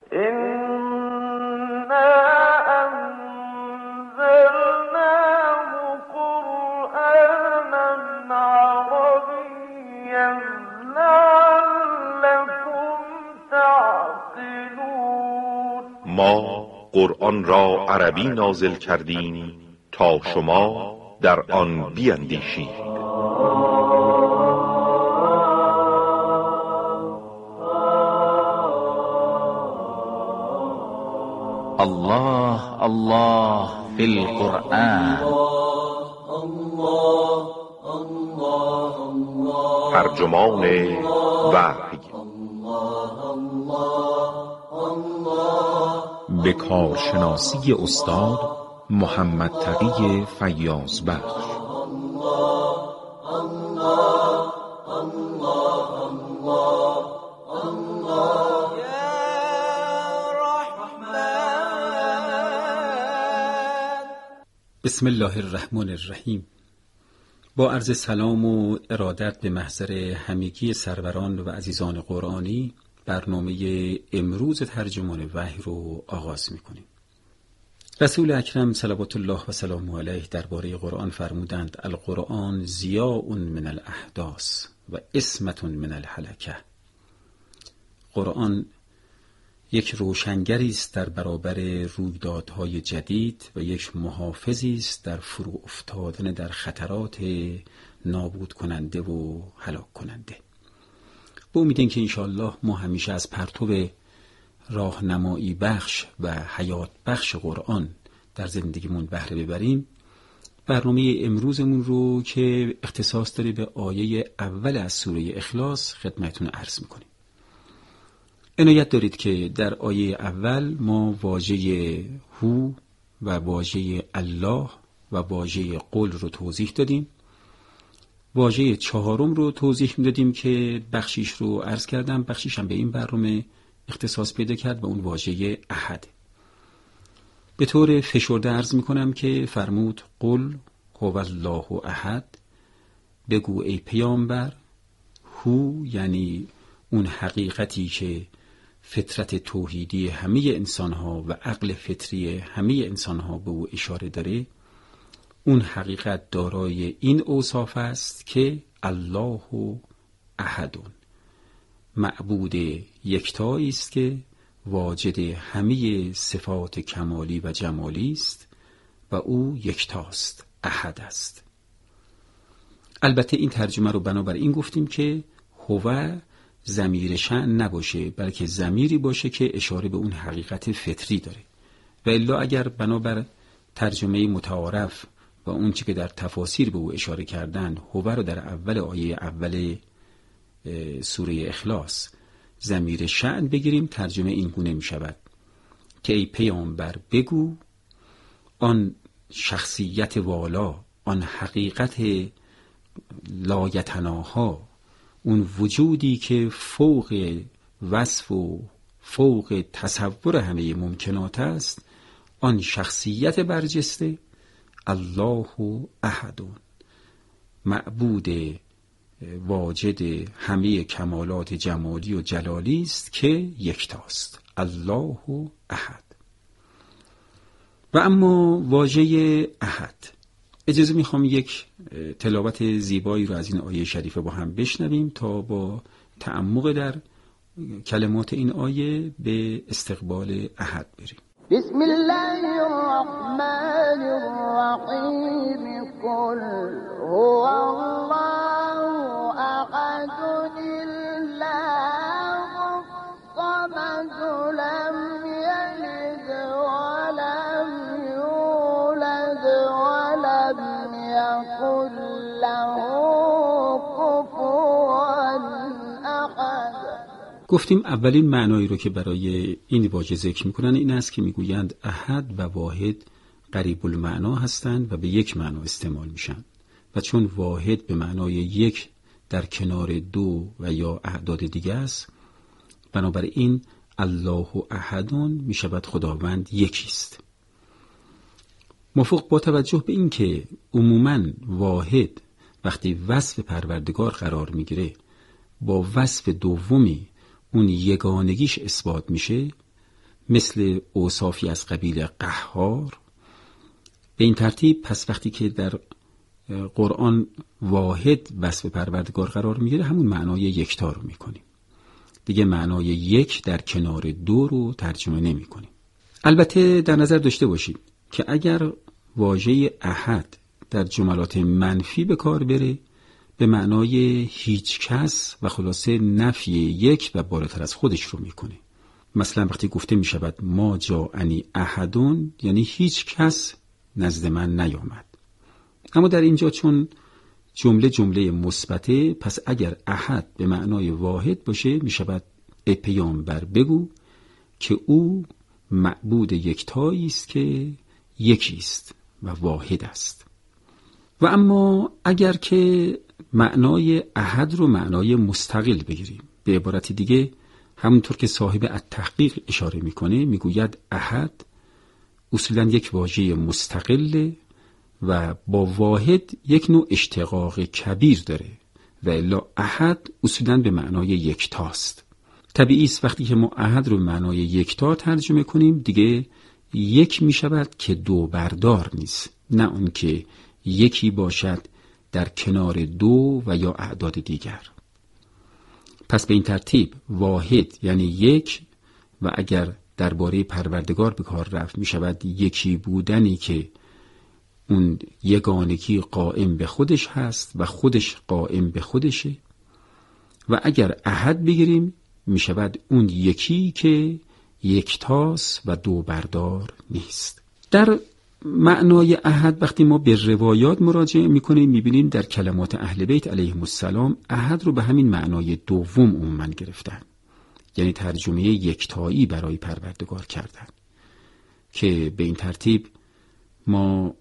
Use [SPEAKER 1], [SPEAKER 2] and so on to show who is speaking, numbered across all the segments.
[SPEAKER 1] ما قرآن را عربی نازل کردیم تا شما در آن بیندیشید.
[SPEAKER 2] الله الله فی القرآن.
[SPEAKER 1] ترجمان وحی به کارشناسی استاد محمد تقی فیاض بخش.
[SPEAKER 3] بسم الله الرحمن الرحیم. با عرض سلام و ارادت به محضر همگی سروران و عزیزان قرآنی، برنامه امروز ترجمان وحی رو آغاز می‌کنیم. رسول اکرم صلوات الله و سلامه علیه درباره قرآن فرمودند: القرآن ضیاء من الاحداث و عصمة من الهلکه. قرآن یک روشنگری است در برابر رویدادهای جدید و یک محافظی است در فرو افتادن در خطرات نابود کننده و هلاک کننده. با امید اینکه انشاءالله ما همیشه از پرتو راهنمایی بخش و حیات بخش قرآن در زندگیمون بهره ببریم، برنامه امروزمون رو که اختصاص داره به آیه اول از سوره اخلاص خدمتتون عرض میکنیم. عنایت دارید که در آیه اول ما واژه هو و واژه الله و واژه قل رو توضیح دادیم. واژه چهارم رو توضیح میدادیم که بخشیش رو عرض کردم، بخشیش هم به این برنامه اختصاص پیدا کرد و اون واژه احد. به طور فشرده عرض میکنم که فرمود قل هو الله احد، بگو ای پیامبر، هو یعنی اون حقیقتی که فطرت توحیدی همه انسانها و عقل فطری همه انسانها به او اشاره داره، اون حقیقت دارای این اوصاف است که الله احدون، معبود یکتایی است که واجد همه صفات کمالی و جمالی است و او یکتاست، احد است. البته این ترجمه رو بنابر این گفتیم که هو ضمیر شأن نباشه، بلکه ضمیری باشه که اشاره به اون حقیقت فطری داره. و الا اگر بنابر ترجمه متعارف و اون چی که در تفاسیر به او اشاره کردن، هو رو در اول آیه اول سوره اخلاص ضمیر شأن بگیریم، ترجمه این گونه می شود که ای پیامبر بگو آن شخصیت والا، آن حقیقت لایتناها، اون وجودی که فوق وصف و فوق تصور همه ممکنات است، آن شخصیت برجسته الله احدون، معبود واجد همه کمالات جمالی و جلالی است که یکتاست، الله احد. و اما واژه احد، اجازه میخوام یک تلاوت زیبایی رو از این آیه شریفه با هم بشنویم تا با تعمق در کلمات این آیه به استقبال احد بریم.
[SPEAKER 4] بسم الله الرحمن الرحیم قل هو الله احد الله الصمد لم یلد ولم یولد ولم یکن له کفوا احد.
[SPEAKER 3] گفتیم اولین معنایی رو که برای این واژه ذکر میکنن این است که میگویند احد و واحد قریب المعنا هستند و به یک معنا استعمال میشن و چون واحد به معنای یک در کنار دو و یا اعداد دیگه است، بنابراین الله احدون میشود خداوند یکیست. موافق با توجه به این که عموماً واحد وقتی وصف پروردگار قرار میگیره با وصف دومی اون یگانگیش اثبات میشه، مثل اوصافی از قبیل قهار. به این ترتیب پس وقتی که در قرآن واحد وصف پروردگار قرار میگیره همون معنای یکتا رو میکنیم، دیگه معنای یک در کنار دو رو ترجمه نمی کنیم. البته در نظر داشته باشید که اگر واژه احد در جملات منفی به کار بره به معنای هیچ کس و خلاصه نفی یک و بالاتر از خودش رو میکنه. مثلا وقتی گفته میشود ما جاءنی احدون یعنی هیچ کس نزد من نیامد. اما در اینجا چون جمله مثبته، پس اگر احد به معنای واحد باشه میشود ای پیامبر بگو که او معبود یکتایی است که یکی است و واحد است. و اما اگر که معنای احد رو معنای مستقل بگیریم، به عبارت دیگه همونطور که صاحب التحقیق اشاره میکنه میگوید احد اصولا یک واژه مستقله و با واحد یک نوع اشتقاق کبیر داره و الا احد اصولا به معنای یکتاست. طبیعی است وقتی که ما احد رو به معنای یکتا ترجمه کنیم دیگه یک می شود که دو بردار نیست، نه اون که یکی باشد در کنار دو و یا اعداد دیگر. پس به این ترتیب واحد یعنی یک و اگر درباره پروردگار به کار رفت می شود یکی بودنی که اون یگانگی قائم به خودش هست و خودش قائم به خودشه و اگر احد بگیریم می شود اون یکی که یکتاست و دو بردار نیست. در معنای احد وقتی ما به روایات مراجعه میکنیم میبینیم در کلمات اهل بیت علیهم السلام احد رو به همین معنای دوم عموما گرفتن، یعنی ترجمه یکتایی برای پروردگار کردن که به این ترتیب ما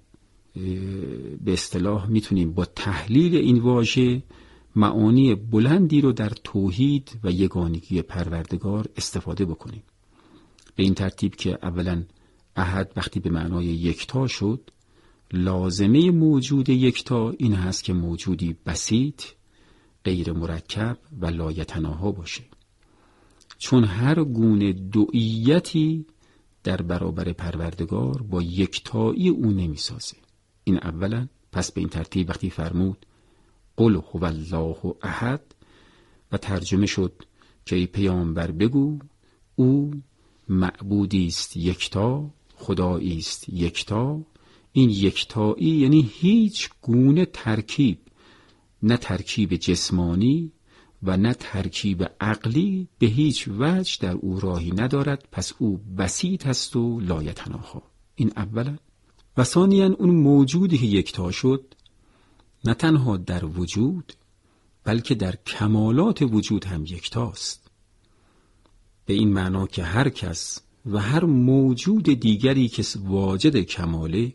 [SPEAKER 3] به اصطلاح میتونیم با تحلیل این واژه معانی بلندی رو در توحید و یگانگی پروردگار استفاده بکنیم. به این ترتیب که اولا احد وقتی به معنای یکتا شد، لازمه موجود یکتا این هست که موجودی بسیط، غیر مرکب و لایتناها باشه، چون هر گونه دوئیتی در برابر پروردگار با یکتایی او نمیسازه. این اولا. پس به این ترتیب وقتی فرمود قل هو الله احد و ترجمه شد که ای پیامبر بگو او معبودی است یکتا، خدایی است یکتا، این یکتایی یعنی هیچ گونه ترکیب، نه ترکیب جسمانی و نه ترکیب عقلی به هیچ وجه در او راهی ندارد، پس او بسیط است و لایتناها. این اولا. و ثانیاً اون موجودی که یکتا شد نه تنها در وجود بلکه در کمالات وجود هم یکتاست، به این معنا که هر کس و هر موجود دیگری که واجد کماله،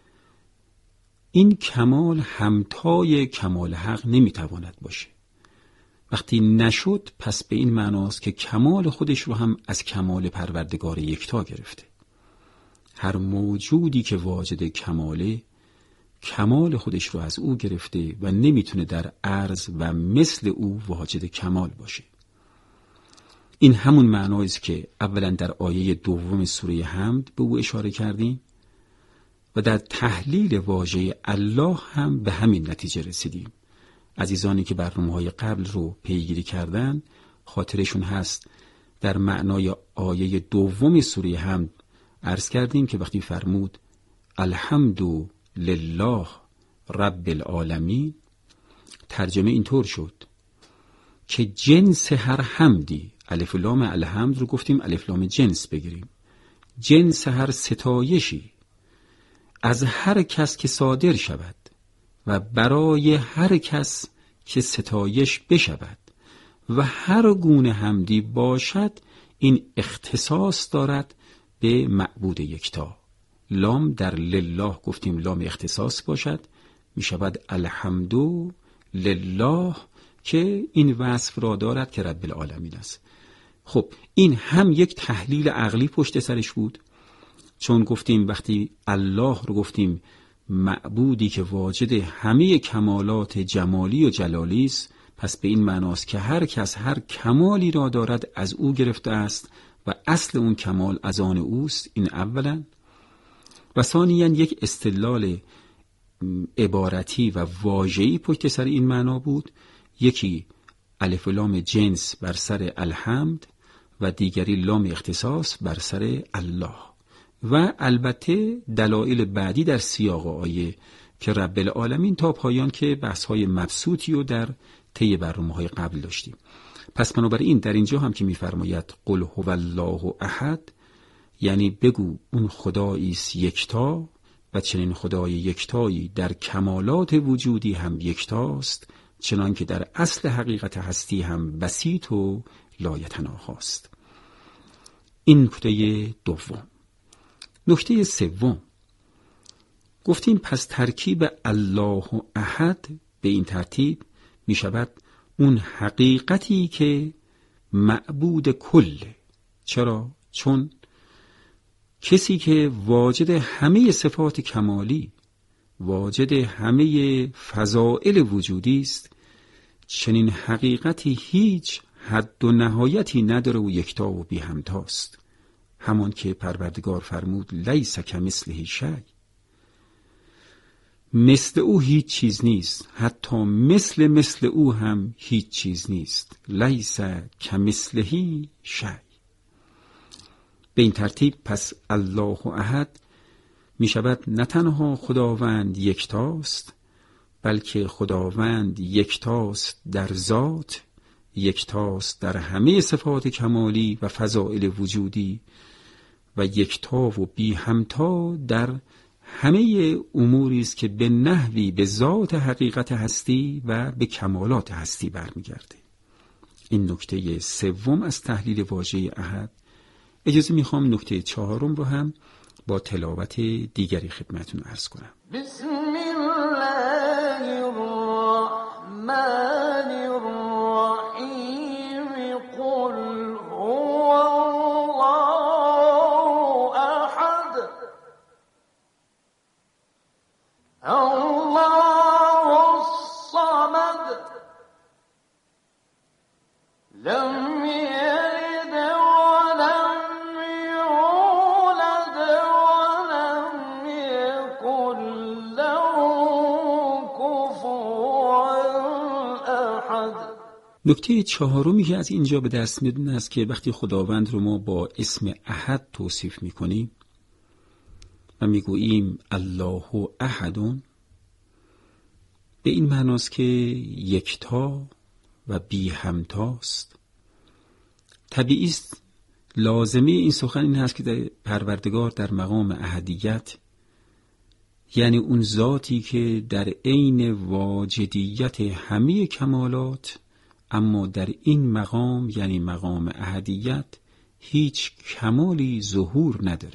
[SPEAKER 3] این کمال همتای کمال حق نمیتواند باشه. وقتی نشد پس به این معناست که کمال خودش رو هم از کمال پروردگار یکتا گرفته. هر موجودی که واجد کماله کمال خودش رو از او گرفته و نمیتونه در عرض و مثل او واجد کمال باشه. این همون معنایی است که اولا در آیه دوم سوره حمد به او اشاره کردیم و در تحلیل واژه الله هم به همین نتیجه رسیدیم. عزیزانی که برنامه‌های قبل رو پیگیری کردن خاطرشون هست در معنای آیه دوم سوره حمد عرض کردیم که وقتی فرمود الحمد لله رب العالمین، ترجمه اینطور شد که جنس هر حمدی، الف لام الحمد رو گفتیم الف لام جنس بگیریم، جنس هر ستایشی از هر کس که صادر شود و برای هر کس که ستایش بشود و هر گونه حمدی باشد، این اختصاص دارد به معبود یکتا. لام در لله گفتیم لام اختصاص باشد، می شود الحمد لله که این وصف را دارد که رب العالمین است. خب این هم یک تحلیل عقلی پشت سرش بود، چون گفتیم وقتی الله رو گفتیم معبودی که واجد همه کمالات جمالی و جلالی است، پس به این معناست که هر کس هر کمالی را دارد از او گرفته است و اصل اون کمال از آن اوست. این اولا. و ثانیاً یک استدلال عبارتی و واژه‌ای پشت سر این معنا بود. یکی الف و لام جنس بر سر الحمد و دیگری لام اختصاص بر سر الله. و البته دلایل بعدی در سیاق آیه که رب العالمین تا پایان که بحث‌های مبسوطی رو در طی برنامه‌های قبل داشتیم. پس بنابراین در اینجا هم که می‌فرماید قل هو الله احد، یعنی بگو اون خدایی است یکتا و چنین خدای یکتایی در کمالات وجودی هم یکتاست، چنان که در اصل حقیقت هستی هم بسیط و لایتناهاست. این نکته دوم. نکته سوم، گفتیم پس ترکیب الله و احد به این ترتیب می شود اون حقیقتی که معبود کله. چرا؟ چون کسی که واجد همه صفات کمالی، واجد همه فضائل وجودی است، چنین حقیقتی هیچ حد و نهایتی نداره و یکتا و بی همتاست. همان که پروردگار فرمود لیس کمثله شیء، مثل او هیچ چیز نیست، حتی مثل او هم هیچ چیز نیست. لیس کمثله شیء. به این ترتیب پس الله احد می شود نه تنها خداوند یکتاست، بلکه خداوند یکتاست در ذات، یکتاست در همه صفات کمالی و فضائل وجودی و یکتا و بی همتا در همه اموری است که به نحوی به ذات حقیقت هستی و به کمالات هستی برمیگرده. این نکته سوم از تحلیل واژه احد. اجازه میخوام نکته چهارم رو هم با تلاوت دیگری خدمتتون عرض کنم.
[SPEAKER 4] بسم الله الرحمن الرحیم قل هو الله احد الله الصمد لم يلد ولم يولد ولم يكن له كفوا احد.
[SPEAKER 3] نکته چهارمی که از اینجا به دست میاد این است که وقتی خداوند رو ما با اسم احد توصیف میکنیم و میگوییم الله احدون، به این معناست که یکتا و بی همتاست. طبیعی است لازمه این سخن این هست که در پروردگار در مقام احدیت، یعنی اون ذاتی که در عین واجدیت همه کمالات، اما در این مقام یعنی مقام احدیت هیچ کمالی ظهور نداره.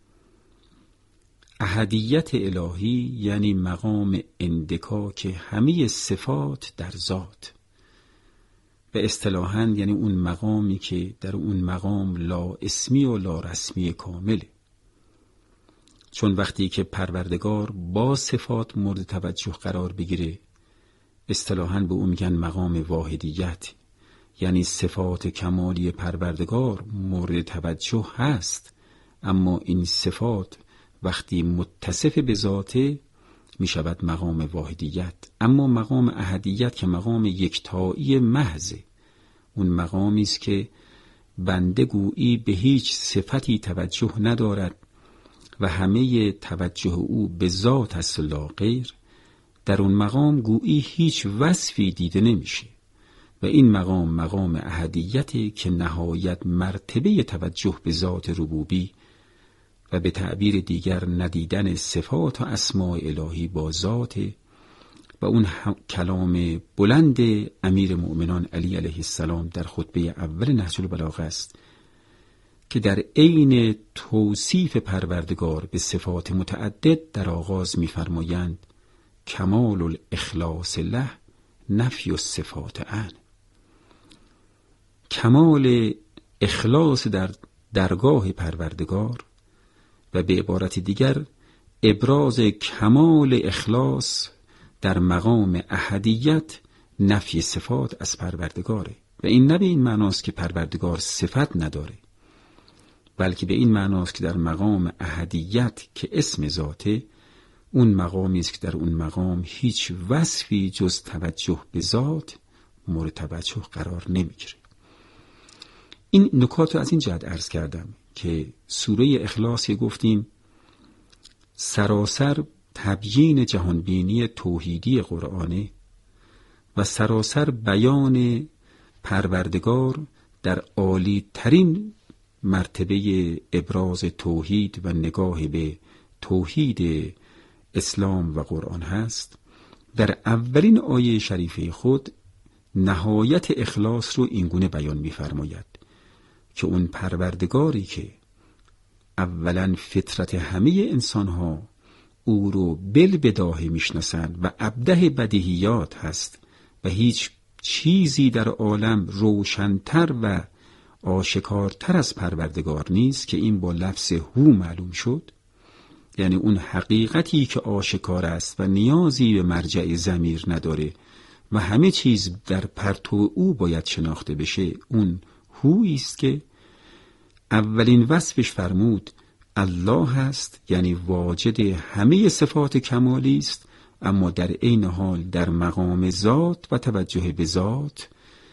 [SPEAKER 3] احدیت الهی یعنی مقام اندکاک همه صفات در ذات و اصطلاحاً یعنی اون مقامی که در اون مقام لا اسمی و لا رسمی کامله. چون وقتی که پروردگار با صفات مورد توجه قرار بگیره، اصطلاحاً به اون میگن مقام واحدیت، یعنی صفات کمالی پروردگار مورد توجه هست، اما این صفات وقتی متصف به ذاته می شود مقام واحدیت. اما مقام احدیت که مقام یکتایی محضه، اون مقامی است که بنده گویی به هیچ صفتی توجه ندارد و همه توجه او به ذات است لا غیر، در اون مقام گویی هیچ وصفی دیده نمیشه و این مقام احدیتی که نهایت مرتبه توجه به ذات ربوبی و به تعبیر دیگر ندیدن صفات و اسماء الهی با ذات و اون کلام بلند امیر مؤمنان علی علیه السلام در خطبه اول نهج البلاغه است که در عین توصیف پروردگار به صفات متعدد در آغاز می‌فرمایند کمال الاخلاص له نفی الصفات عنه. کمال اخلاص در درگاه پروردگار و به عبارت دیگر ابراز کمال اخلاص در مقام احدیت نفی صفات از پروردگاره و این نه به این معناست که پروردگار صفت نداره، بلکه به این معناست که در مقام احدیت که اسم ذاته، اون مقامی است که در اون مقام هیچ وصفی جز توجه به ذات مورد توجه قرار نمیگیره. این نکات رو از این جهت عرض کردم که سوره اخلاص که گفتیم سراسر تبیین جهانبینی توحیدی قرآنه و سراسر بیان پروردگار در عالی ترین مرتبه ابراز توحید و نگاه به توحید اسلام و قرآن هست. در اولین آیه شریفه خود نهایت اخلاص رو اینگونه بیان می‌فرماید که اون پروردگاری که اولا فطرت همه انسان‌ها او رو بالبداهه میشناسند و ابده بدیهیات هست و هیچ چیزی در عالم روشن‌تر و آشکارتر از پروردگار نیست که این با لفظ هو معلوم شد، یعنی اون حقیقتی که آشکار است و نیازی به مرجع ضمیر نداره و همه چیز در پرتو او باید شناخته بشه، اون هویی است که اولین وصفش فرمود الله هست، یعنی واجد همه صفات کمالی است، اما در عین حال در مقام ذات و توجه به ذات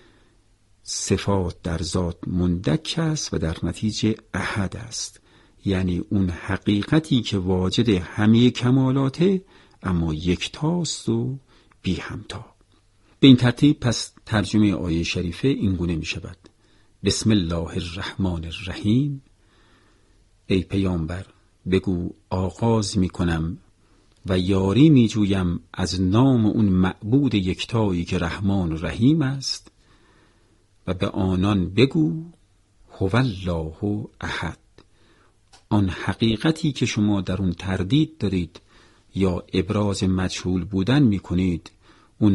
[SPEAKER 3] صفات در ذات مندک است و در نتیجه احد است، یعنی اون حقیقتی که واجد همه کمالاته اما یکتاست و بی همتا. به این ترتیب پس ترجمه آیه شریفه این گونه می شود: بسم الله الرحمن الرحیم. ای پیامبر بگو آغاز می کنم و یاری می جویم از نام اون معبود یکتایی که رحمان و رحیم است و به آنان بگو هو الله احد. آن حقیقتی که شما در اون تردید دارید یا ابراز مجهول بودن می کنید، اون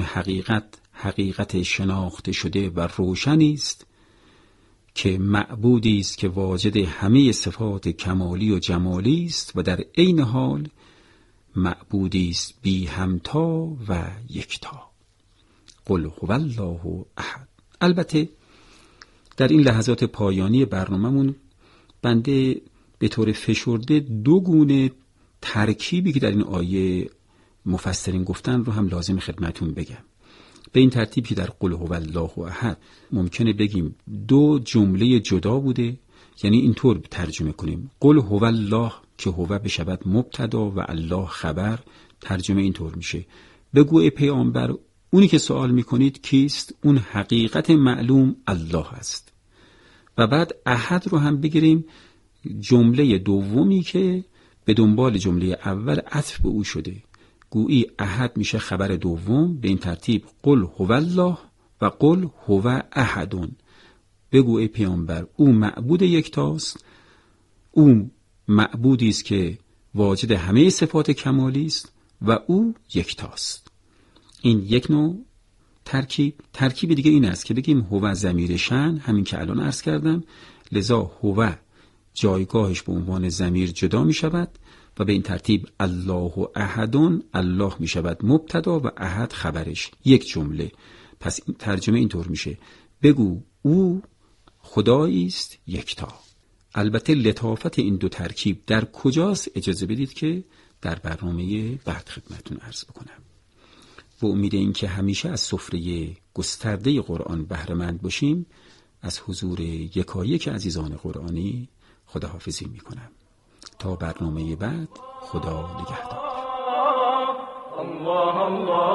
[SPEAKER 3] حقیقت شناخته شده و روشنی است که معبودی است که واجد همه صفات کمالی و جمالی است و در عین حال معبودی است بی همتا و یکتا. قل هو الله احد. البته در این لحظات پایانی برنامه‌مون بنده به طور فشرده دو گونه ترکیبی که در این آیه مفسرین گفتن رو هم لازم خدمتون بگم. به این ترتیب که در قل هو الله احد ممکنه بگیم دو جمله جدا بوده، یعنی اینطور ترجمه کنیم قل هو الله که هو بشود مبتدا و الله خبر، ترجمه اینطور میشه بگو ای پیامبر اونی که سوال میکنید کیست؟ اون حقیقت معلوم الله است. و بعد احد رو هم بگیریم جمله دومی که به دنبال جمله اول عطف به او شده، گویی احد میشه خبر دوم. به این ترتیب قل هو الله و قل هو احدون. بگو ای پیامبر او معبود یکتاست، او معبودی است که واجد همه صفات کمالی است و او یکتاست. این یک نوع ترکیب دیگه این است که بگیم هو ضمیر شأن، همین که الان عرض کردم، لذا هو جایگاهش به عنوان ضمیر جدا می شود و به این ترتیب الله و احدون، الله می شود مبتدا و احد خبرش، یک جمله. پس ترجمه اینطور میشه بگو او خدایی است یکتا. البته لطافت این دو ترکیب در کجاست اجازه بدید که در برنامه بعد خدمتتون عرض بکنم. با امید این که همیشه از سفره گسترده قرآن بهره مند باشیم، از حضور یکایک عزیزان قرآنی خداحافظی میکنم. تا برنامه بعد، خدا نگهدار. الله الله